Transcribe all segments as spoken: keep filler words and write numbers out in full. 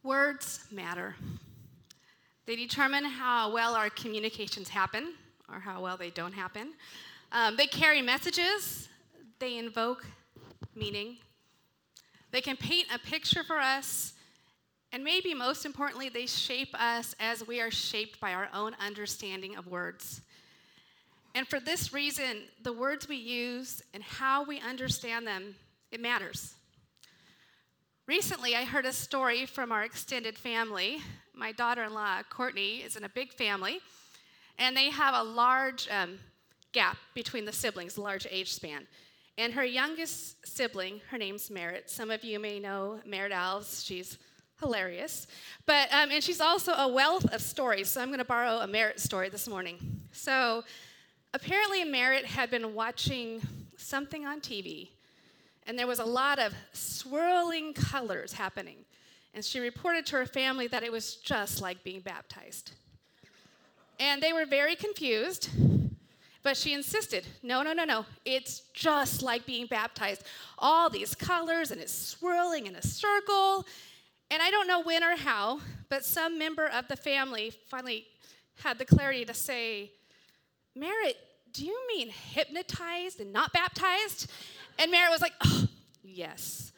Words matter. They determine how well our communications happen or how well they don't happen. Um, they carry messages. They invoke meaning. They can paint a picture for us. And maybe most importantly, they shape us as we are shaped by our own understanding of words. And for this reason, the words we use and how we understand them, it matters. Recently, I heard a story from our extended family. My daughter-in-law, Courtney, is in a big family, and they have a large um, gap between the siblings, a large age span. And her youngest sibling, her name's Merritt. Some of you may know Merritt Alves. She's hilarious. But um, and she's also a wealth of stories, so I'm going to borrow a Merritt story this morning. So apparently Merritt had been watching something on T V, and there was a lot of swirling colors happening. And she reported to her family that it was just like being baptized. And they were very confused, but she insisted, no, no, no, no, it's just like being baptized. All these colors, and it's swirling in a circle. And I don't know when or how, but some member of the family finally had the clarity to say, Merritt, do you mean hypnotized and not baptized? And Merritt was like, oh, yes.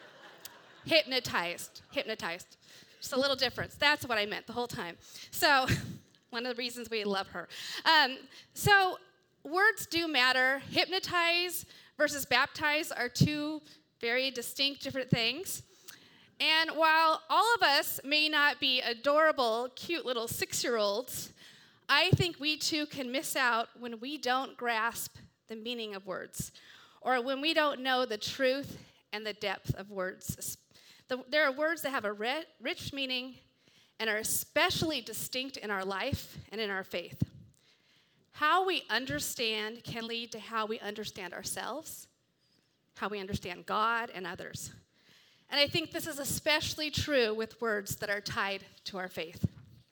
Hypnotized, hypnotized. Just a little difference. That's what I meant the whole time. So one of the reasons we love her. Um, so words do matter. Hypnotize versus baptize are two very distinct different things. And while all of us may not be adorable, cute little six-year-olds, I think we too can miss out when we don't grasp the meaning of words, or when we don't know the truth and the depth of words. The, there are words that have a re- rich meaning and are especially distinct in our life and in our faith. How we understand can lead to how we understand ourselves, how we understand God and others. And I think this is especially true with words that are tied to our faith.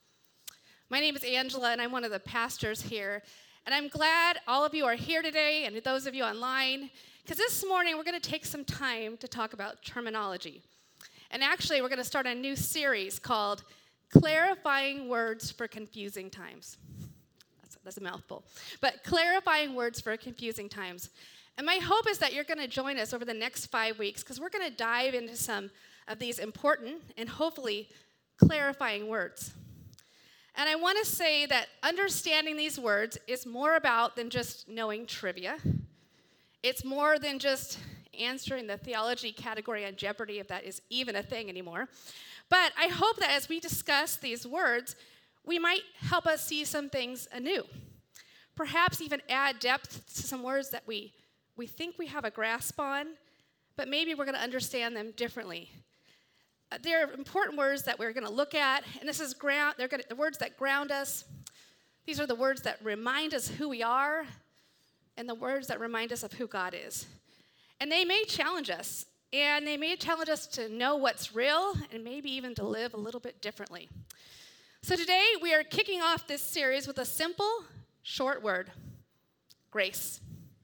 My name is Angela, and I'm one of the pastors here. And I'm glad all of you are here today, and those of you online, because this morning we're going to take some time to talk about terminology. And actually, we're going to start a new series called Clarifying Words for Confusing Times. That's, that's a mouthful. But clarifying words for confusing times. And my hope is that you're going to join us over the next five weeks because we're going to dive into some of these important and hopefully clarifying words. And I want to say that understanding these words is more about than just knowing trivia. It's more than just answering the theology category on Jeopardy, if that is even a thing anymore. But I hope that as we discuss these words, we might help us see some things anew. Perhaps even add depth to some words that we we think we have a grasp on, but maybe we're going to understand them differently. Uh, there are important words that we're going to look at, and this is ground. They're going to, the words that ground us. These are the words that remind us who we are, and the words that remind us of who God is. And they may challenge us, and they may challenge us to know what's real, and maybe even to live a little bit differently. So today we are kicking off this series with a simple, short word: grace.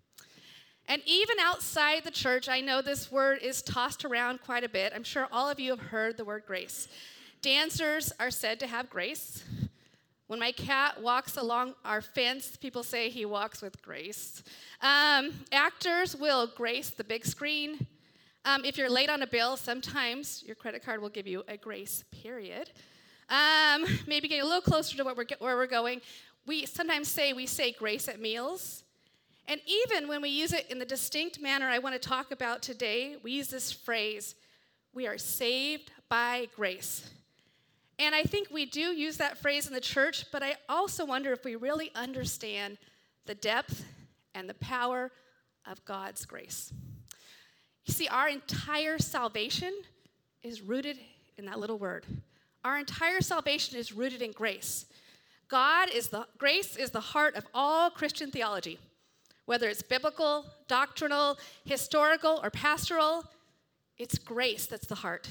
And even outside the church, I know this word is tossed around quite a bit. I'm sure all of you have heard the word grace. Dancers are said to have grace. When my cat walks along our fence, people say he walks with grace. Um, actors will grace the big screen. Um, if you're late on a bill, sometimes your credit card will give you a grace period. Um, maybe getting a little closer to what we're, where we're going. We sometimes say we say grace at meals. And even when we use it in the distinct manner I want to talk about today, we use this phrase, we are saved by grace. And I think we do use that phrase in the church, but I also wonder if we really understand the depth and the power of God's grace. You see, our entire salvation is rooted in that little word. Our entire salvation is rooted in grace. God is the, grace is the heart of all Christian theology. Whether it's biblical, doctrinal, historical, or pastoral, it's grace that's the heart.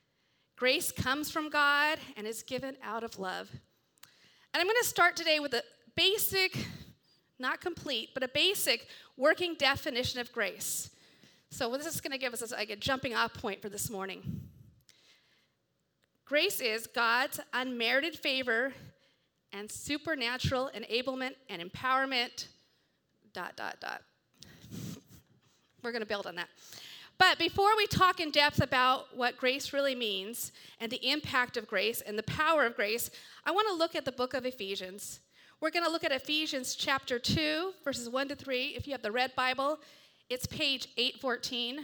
Grace comes from God and is given out of love. And I'm going to start today with a basic, not complete, but a basic working definition of grace. So this is going to give us like a jumping off point for this morning. Grace is God's unmerited favor and supernatural enablement and empowerment, dot, dot, dot. We're going to build on that. But before we talk in depth about what grace really means and the impact of grace and the power of grace, I want to look at the book of Ephesians. We're going to look at Ephesians chapter two, verses one to three. If you have the red Bible, it's page eight fourteen.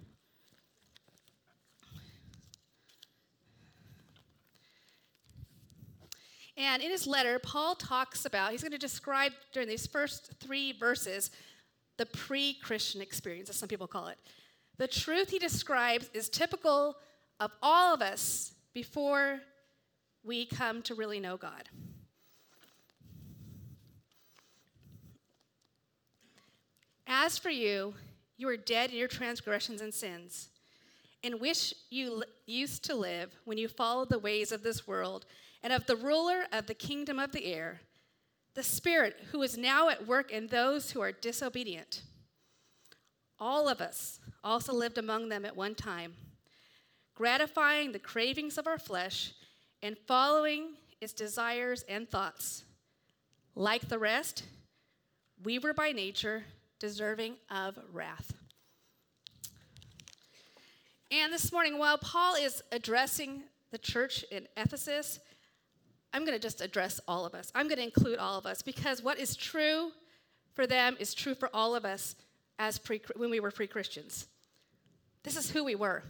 And in his letter, Paul talks about, he's going to describe during these first three verses, the pre-Christian experience, as some people call it. The truth he describes is typical of all of us before we come to really know God. As for you, you are dead in your transgressions and sins, in which you l- used to live when you followed the ways of this world and of the ruler of the kingdom of the air, the Spirit who is now at work in those who are disobedient. All of us also lived among them at one time, gratifying the cravings of our flesh and following its desires and thoughts. Like the rest, we were by nature deserving of wrath. And this morning, while Paul is addressing the church in Ephesus, I'm going to just address all of us. I'm going to include all of us because what is true for them is true for all of us as pre, when we were pre-Christians. This is who we were.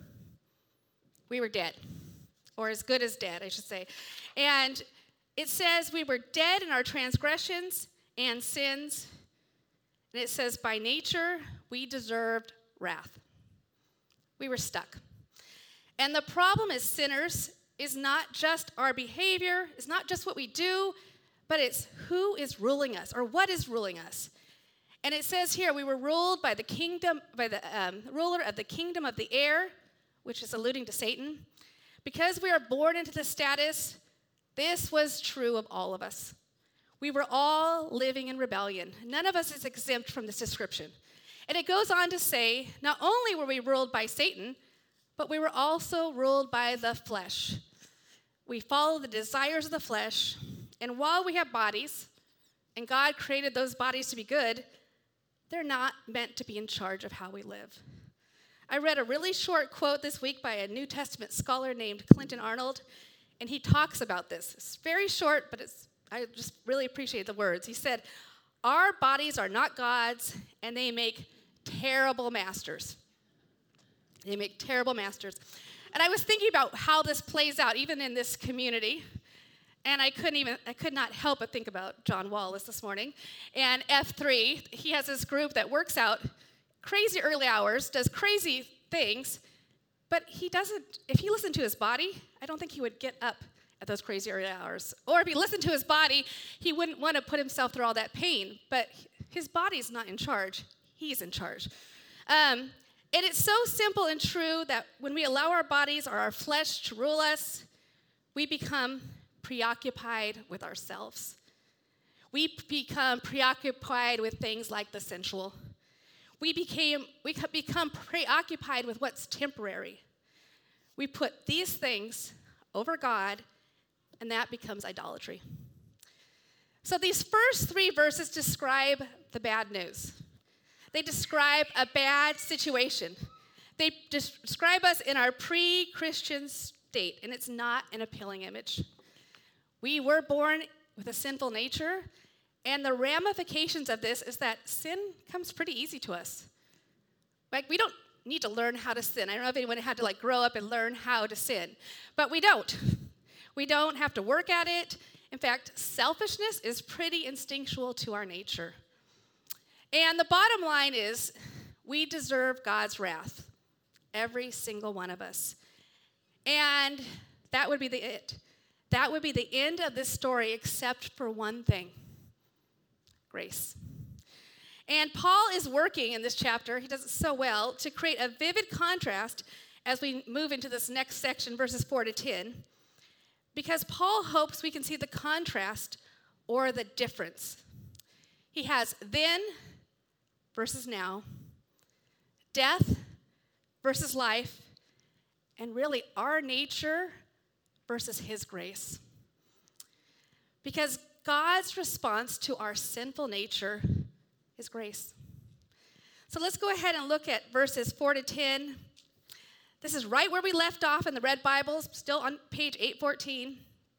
We were dead, or as good as dead, I should say. And it says we were dead in our transgressions and sins. And it says by nature, we deserved wrath. We were stuck. And the problem as sinners is not just our behavior, it's not just what we do, but it's who is ruling us or what is ruling us. And it says here, we were ruled by the kingdom, by the um, ruler of the kingdom of the air, which is alluding to Satan. Because we are born into this status, this was true of all of us. We were all living in rebellion. None of us is exempt from this description. And it goes on to say, not only were we ruled by Satan, but we were also ruled by the flesh. We follow the desires of the flesh, and while we have bodies, and God created those bodies to be good, they're not meant to be in charge of how we live. I read a really short quote this week by a New Testament scholar named Clinton Arnold, and he talks about this. It's very short, but it's I just really appreciate the words. He said, our bodies are not God's, and they make terrible masters. They make terrible masters. And I was thinking about how this plays out, even in this community. And I couldn't even, I could not help but think about John Wallace this morning. And F three, he has this group that works out crazy early hours, does crazy things, but he doesn't, if he listened to his body, I don't think he would get up at those crazy early hours. Or if he listened to his body, he wouldn't want to put himself through all that pain. But his body's not in charge. He's in charge. Um, and it's so simple and true that when we allow our bodies or our flesh to rule us, we become preoccupied with ourselves. We become preoccupied with things like the sensual. We became we become preoccupied with what's temporary. We put these things over God, and that becomes idolatry. So these first three verses describe the bad news. They describe a bad situation. They describe us in our pre-Christian state, and it's not an appealing image. We were born with a sinful nature, and the ramifications of this is that sin comes pretty easy to us. Like, we don't need to learn how to sin. I don't know if anyone had to like grow up and learn how to sin, but we don't. We don't have to work at it. In fact, selfishness is pretty instinctual to our nature. And the bottom line is we deserve God's wrath, every single one of us. And that would be the it. That would be the end of this story except for one thing, grace. And Paul is working in this chapter, he does it so well, to create a vivid contrast as we move into this next section, verses four to ten, because Paul hopes we can see the contrast or the difference. He has then versus now, death versus life, and really our nature versus his grace. Because God's response to our sinful nature is grace. So let's go ahead and look at verses four to ten. This is right where we left off in the red Bibles, still on page eight fourteen.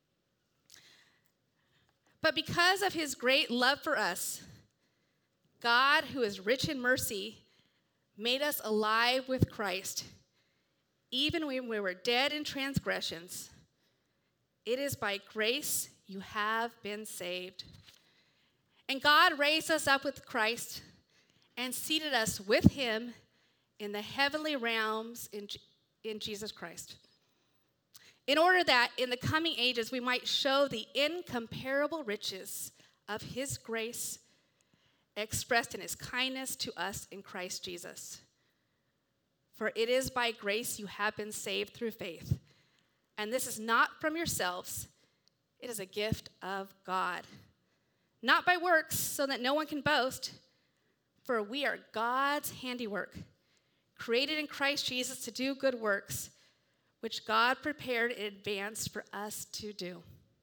But because of his great love for us, God, who is rich in mercy, made us alive with Christ, even when we were dead in transgressions. It is by grace you have been saved. And God raised us up with Christ and seated us with him in the heavenly realms in, in Jesus Christ, in order that in the coming ages we might show the incomparable riches of his grace expressed in his kindness to us in Christ Jesus. For it is by grace you have been saved through faith. And this is not from yourselves. It is a gift of God. Not by works, so that no one can boast. For we are God's handiwork, created in Christ Jesus to do good works, which God prepared in advance for us to do.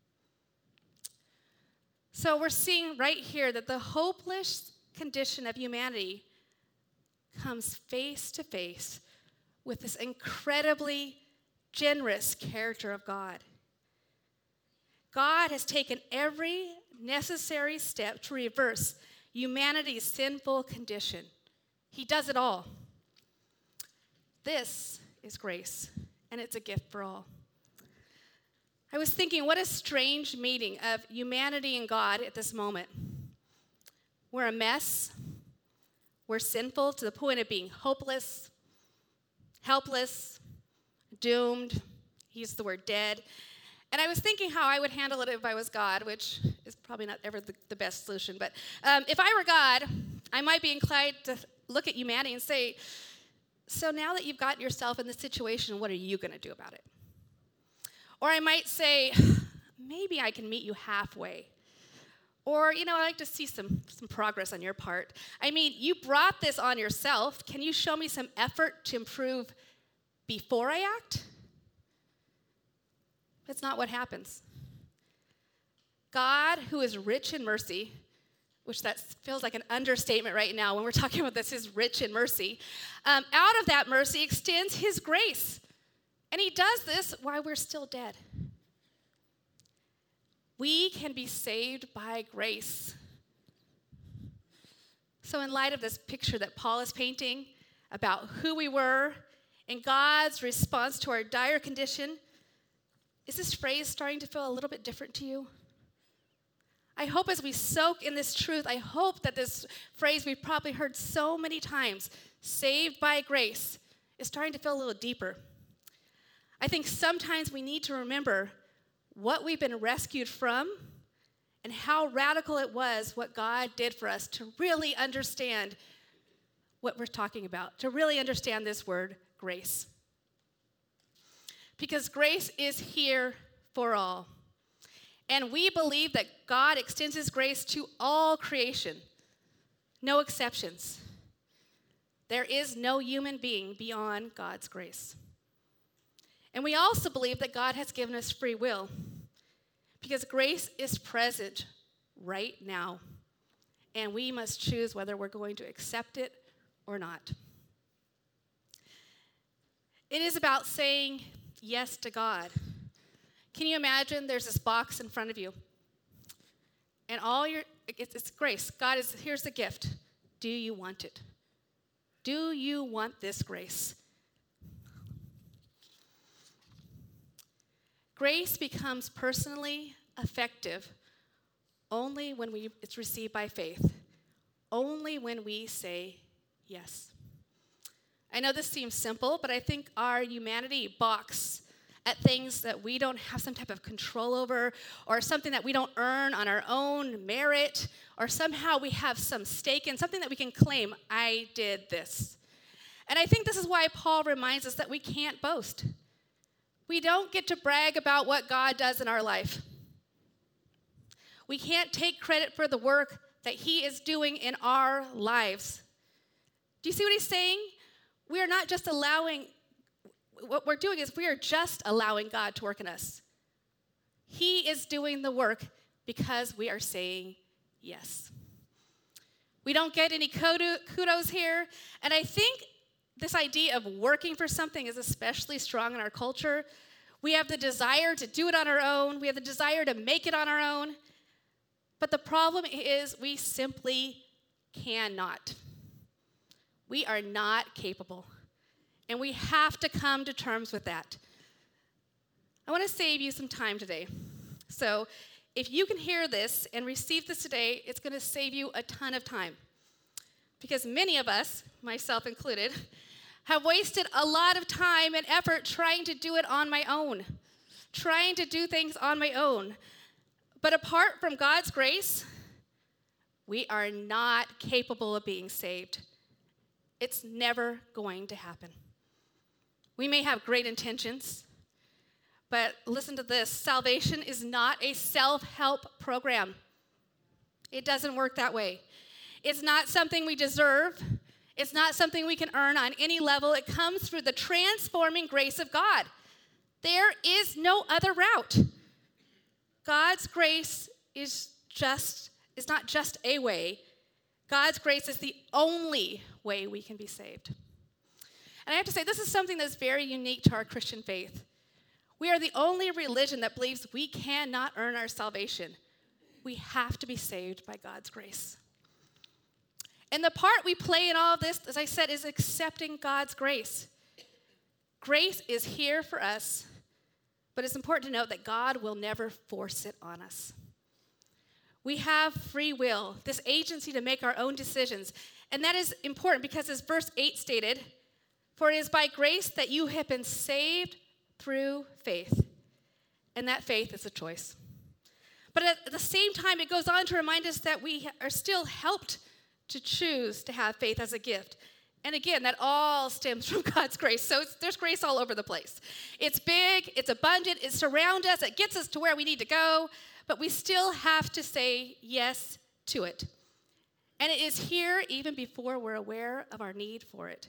So we're seeing right here that the hopeless condition of humanity comes face to face with this incredibly generous character of God. God has taken every necessary step to reverse humanity's sinful condition. He does it all. This is grace, and it's a gift for all. I was thinking, what a strange meeting of humanity and God at this moment. We're a mess. We're sinful to the point of being hopeless, helpless, doomed. He used the word dead. And I was thinking how I would handle it if I was God, which is probably not ever the, the best solution. But um, if I were God, I might be inclined to look at humanity and say, so now that you've gotten yourself in this situation, what are you going to do about it? Or I might say, maybe I can meet you halfway. Or, you know, I'd like to see some, some progress on your part. I mean, you brought this on yourself. Can you show me some effort to improve before I act? That's not what happens. God, who is rich in mercy, which that feels like an understatement right now when we're talking about this, is rich in mercy, um, out of that mercy extends his grace. And he does this while we're still dead. We can be saved by grace. So in light of this picture that Paul is painting about who we were and God's response to our dire condition, is this phrase starting to feel a little bit different to you? I hope as we soak in this truth, I hope that this phrase we've probably heard so many times, saved by grace, is starting to feel a little deeper. I think sometimes we need to remember what we've been rescued from and how radical it was what God did for us to really understand what we're talking about, to really understand this word, grace. Because grace is here for all. And we believe that God extends his grace to all creation, no exceptions. There is no human being beyond God's grace. And we also believe that God has given us free will because grace is present right now, and we must choose whether we're going to accept it or not. It is about saying yes to God. Can you imagine there's this box in front of you, and all your, it's, it's grace. God is, here's the gift. Do you want it? Do you want this grace? Grace becomes personally effective only when we, it's received by faith, only when we say yes. I know this seems simple, but I think our humanity balks at things that we don't have some type of control over, or something that we don't earn on our own merit, or somehow we have some stake in, something that we can claim, I did this. And I think this is why Paul reminds us that we can't boast. We don't get to brag about what God does in our life. We can't take credit for the work that he is doing in our lives. Do you see what he's saying? We are not just allowing, what we're doing is we are just allowing God to work in us. He is doing the work because we are saying yes. We don't get any kudos here. And I think this idea of working for something is especially strong in our culture. We have the desire to do it on our own. We have the desire to make it on our own. But the problem is we simply cannot. We are not capable. And we have to come to terms with that. I want to save you some time today. So if you can hear this and receive this today, it's going to save you a ton of time. Because many of us, myself included, have wasted a lot of time and effort trying to do it on my own, trying to do things on my own. But apart from God's grace, we are not capable of being saved. It's never going to happen. We may have great intentions, but listen to this. Salvation is not a self-help program. It doesn't work that way. It's not something we deserve. It's not something we can earn on any level. It comes through the transforming grace of God. There is no other route. God's grace is just is not just a way. God's grace is the only way we can be saved. And I have to say, this is something that's very unique to our Christian faith. We are the only religion that believes we cannot earn our salvation. We have to be saved by God's grace. And the part we play in all of this, as I said, is accepting God's grace. Grace is here for us, but it's important to note that God will never force it on us. We have free will, this agency to make our own decisions. And that is important because as verse eight stated, for it is by grace that you have been saved through faith. And that faith is a choice. But at the same time, it goes on to remind us that we are still helped to choose to have faith as a gift. And again, that all stems from God's grace. So it's, there's grace all over the place. It's big, it's abundant, it surrounds us, it gets us to where we need to go, but we still have to say yes to it. And it is here even before we're aware of our need for it.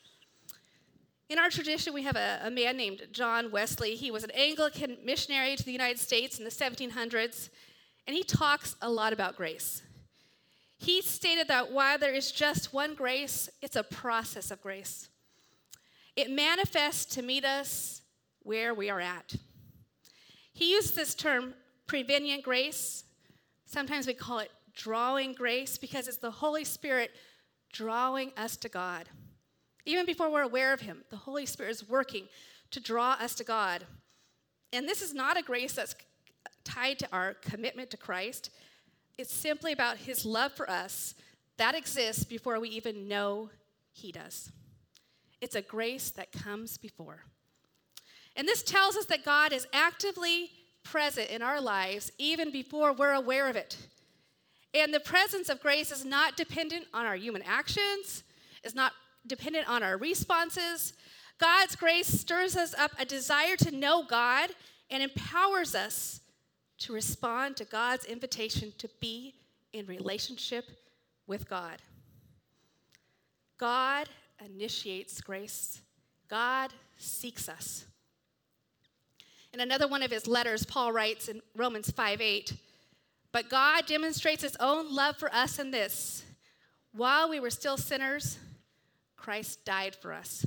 In our tradition, we have a, a man named John Wesley. He was an Anglican missionary to the United States in the seventeen hundreds, and he talks a lot about grace. He stated that while there is just one grace, it's a process of grace. It manifests to meet us where we are at. He used this term, prevenient grace. Sometimes we call it drawing grace because it's the Holy Spirit drawing us to God. Even before we're aware of him, the Holy Spirit is working to draw us to God. And this is not a grace that's tied to our commitment to Christ. It's simply about his love for us that exists before we even know he does. It's a grace that comes before. And this tells us that God is actively present in our lives even before we're aware of it. And the presence of grace is not dependent on our human actions. It's not dependent on our responses. God's grace stirs us up a desire to know God and empowers us to respond to God's invitation to be in relationship with God. God initiates grace. God seeks us. In another one of his letters, Paul writes in Romans five eight, but God demonstrates his own love for us in this: while we were still sinners, Christ died for us.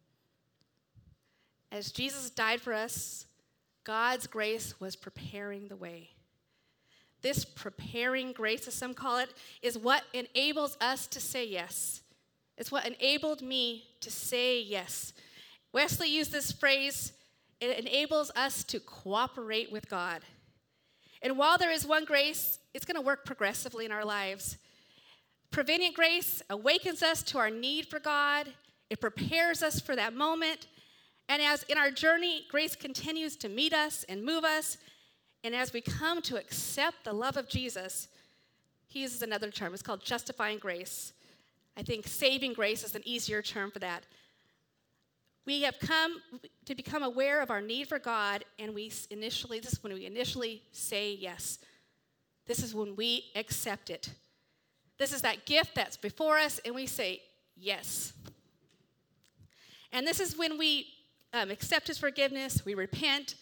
As Jesus died for us, God's grace was preparing the way. This preparing grace, as some call it, is what enables us to say yes. It's what enabled me to say yes. Wesley used this phrase, it enables us to cooperate with God. And while there is one grace, it's going to work progressively in our lives. Prevenient grace awakens us to our need for God. It prepares us for that moment. And as in our journey, grace continues to meet us and move us. And as we come to accept the love of Jesus, he uses another term. It's called justifying grace. I think saving grace is an easier term for that. We have come to become aware of our need for God, and we initially, this is when we initially say yes. This is when we accept it. This is that gift that's before us, and we say yes. And this is when we um, accept his forgiveness, we repent,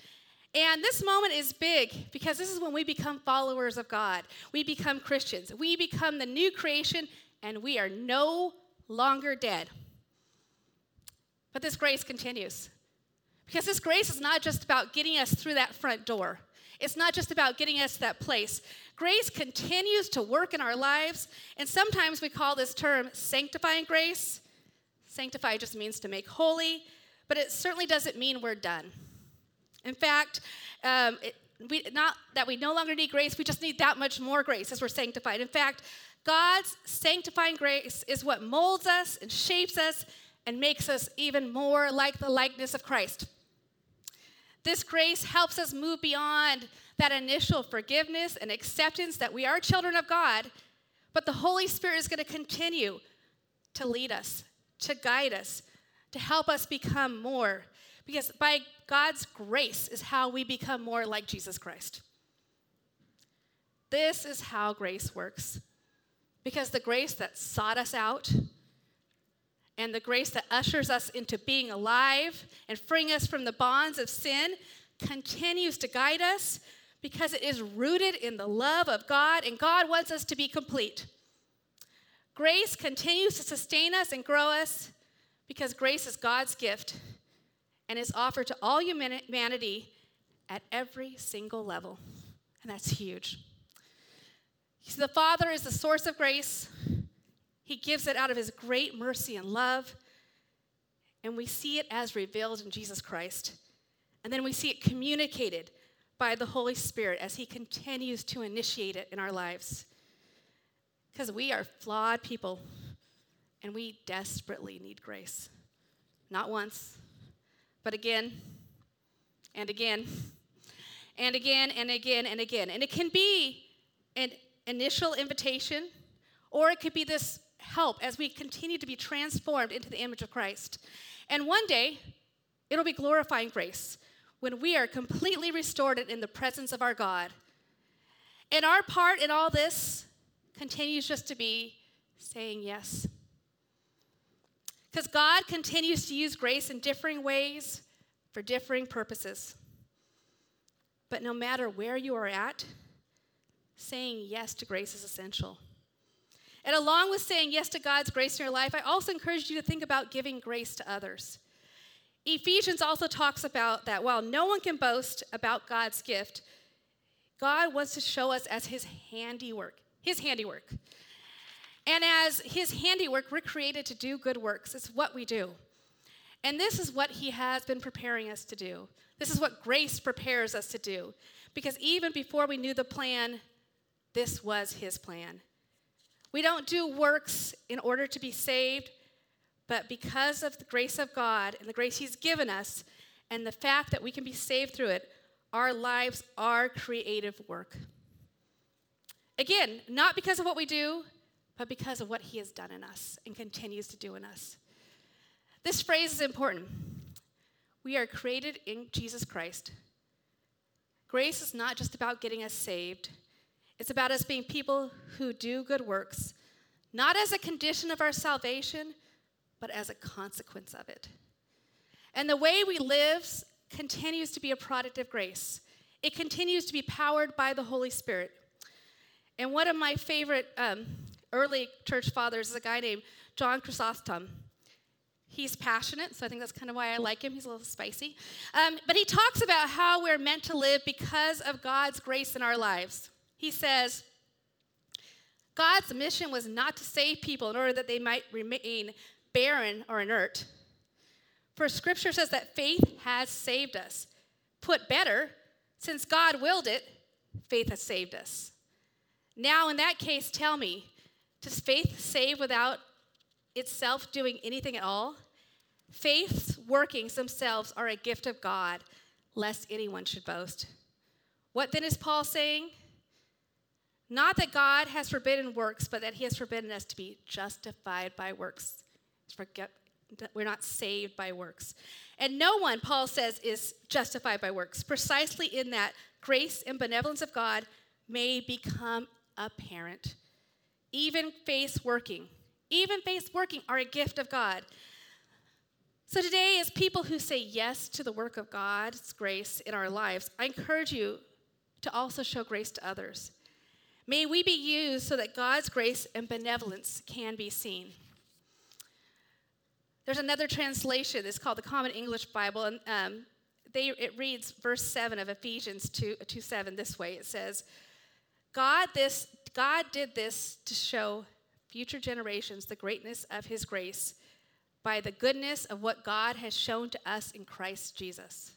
And this moment is big because this is when we become followers of God. We become Christians. We become the new creation, and we are no longer dead. But this grace continues. Because this grace is not just about getting us through that front door. It's not just about getting us to that place. Grace continues to work in our lives, and sometimes we call this term sanctifying grace. Sanctify just means to make holy, but it certainly doesn't mean we're done. In fact, um, it, we, not that we no longer need grace, we just need that much more grace as we're sanctified. In fact, God's sanctifying grace is what molds us and shapes us and makes us even more like the likeness of Christ. This grace helps us move beyond that initial forgiveness and acceptance that we are children of God, but the Holy Spirit is going to continue to lead us, to guide us, to help us become more. Because by God's grace is how we become more like Jesus Christ. This is how grace works. Because the grace that sought us out and the grace that ushers us into being alive and freeing us from the bonds of sin continues to guide us because it is rooted in the love of God, and God wants us to be complete. Grace continues to sustain us and grow us because grace is God's gift and is offered to all humanity at every single level. And that's huge. So the Father is the source of grace. He gives it out of his great mercy and love. And we see it as revealed in Jesus Christ. And then we see it communicated by the Holy Spirit as he continues to initiate it in our lives. Because we are flawed people, and we desperately need grace. Not once, but again, and again, and again, and again, and again. And it can be an initial invitation, or it could be this help as we continue to be transformed into the image of Christ. And one day, it'll be glorifying grace when we are completely restored in the presence of our God. And our part in all this continues just to be saying yes. Because God continues to use grace in differing ways for differing purposes. But no matter where you are at, saying yes to grace is essential. And along with saying yes to God's grace in your life, I also encourage you to think about giving grace to others. Ephesians also talks about that while no one can boast about God's gift, God wants to show us as his handiwork, his handiwork. And as his handiwork, we're created to do good works. It's what we do. And this is what he has been preparing us to do. This is what grace prepares us to do. Because even before we knew the plan, this was his plan. We don't do works in order to be saved, but because of the grace of God and the grace he's given us and the fact that we can be saved through it, our lives are creative work. Again, not because of what we do, but because of what he has done in us and continues to do in us. This phrase is important. We are created in Jesus Christ. Grace is not just about getting us saved. It's about us being people who do good works, not as a condition of our salvation, but as a consequence of it. And the way we live continues to be a product of grace. It continues to be powered by the Holy Spirit. And one of my favorite um, early church fathers is a guy named John Chrysostom. He's passionate, so I think that's kind of why I like him. He's a little spicy. Um, but he talks about how we're meant to live because of God's grace in our lives. He says, God's mission was not to save people in order that they might remain barren or inert. For Scripture says that faith has saved us. Put better, since God willed it, faith has saved us. Now, in that case, tell me, does faith save without itself doing anything at all? Faith's workings themselves are a gift of God, lest anyone should boast. What then is Paul saying? Not that God has forbidden works, but that he has forbidden us to be justified by works. Forget, we're not saved by works. And no one, Paul says, is justified by works, precisely in that grace and benevolence of God may become apparent. Even faith working, even faith working are a gift of God. So today, as people who say yes to the work of God's grace in our lives, I encourage you to also show grace to others. May we be used so that God's grace and benevolence can be seen. There's another translation. It's called the Common English Bible, and um, they, it reads verse seven of Ephesians two, two seven this way. It says, God, this, God did this to show future generations the greatness of his grace by the goodness of what God has shown to us in Christ Jesus.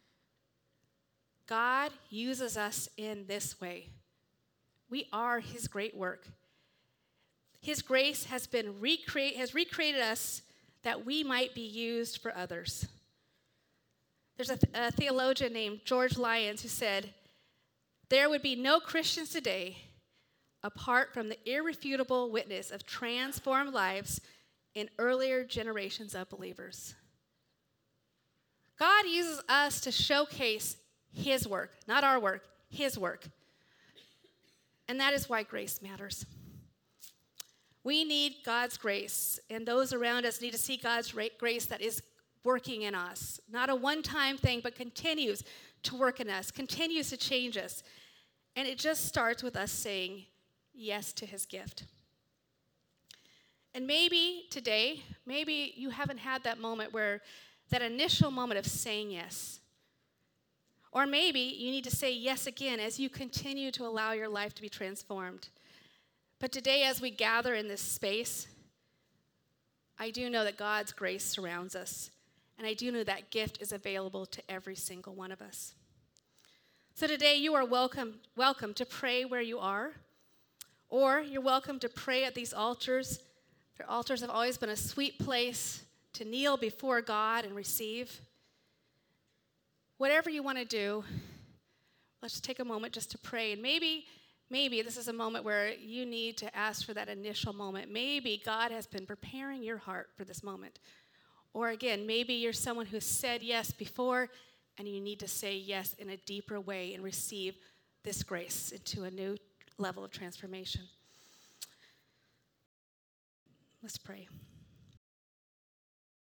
God uses us in this way. We are his great work. His grace has been recreate, has recreated us that we might be used for others. There's a, th- a theologian named George Lyons who said, there would be no Christians today apart from the irrefutable witness of transformed lives in earlier generations of believers. God uses us to showcase his work, not our work, his work. And that is why grace matters. We need God's grace, and those around us need to see God's grace that is working in us. Not a one-time thing, but continues to work in us, continues to change us. And it just starts with us saying yes to his gift. And maybe today, maybe you haven't had that moment where, that initial moment of saying yes. Or maybe you need to say yes again as you continue to allow your life to be transformed. But today, as we gather in this space, I do know that God's grace surrounds us. And I do know that gift is available to every single one of us. So today, you are welcome, welcome to pray where you are. Or you're welcome to pray at these altars. Their altars have always been a sweet place to kneel before God and receive. Whatever you want to do, let's take a moment just to pray. And maybe, maybe this is a moment where you need to ask for that initial moment. Maybe God has been preparing your heart for this moment. Or again, maybe you're someone who said yes before, and you need to say yes in a deeper way and receive this grace into a new level of transformation. Let's pray.